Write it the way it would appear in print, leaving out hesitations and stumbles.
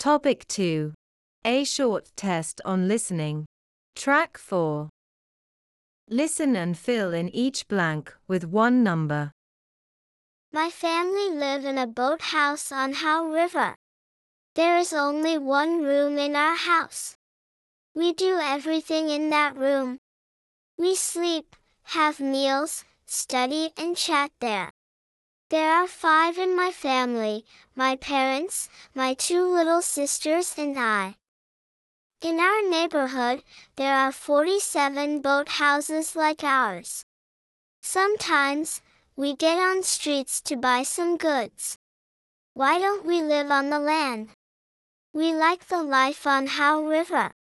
Topic 2. A short test on listening. Track 4. Listen and fill in each blank with one number. My family live in a boathouse on How River. There is only one room in our house. We do everything in that room. We sleep, have meals, study and chat there. There are 5 in my family, my parents, my 2 little sisters and I. In our neighborhood, there are 47 boathouses like ours. Sometimes, we get on streets to buy some goods. Why don't we live on the land? We like the life on How River.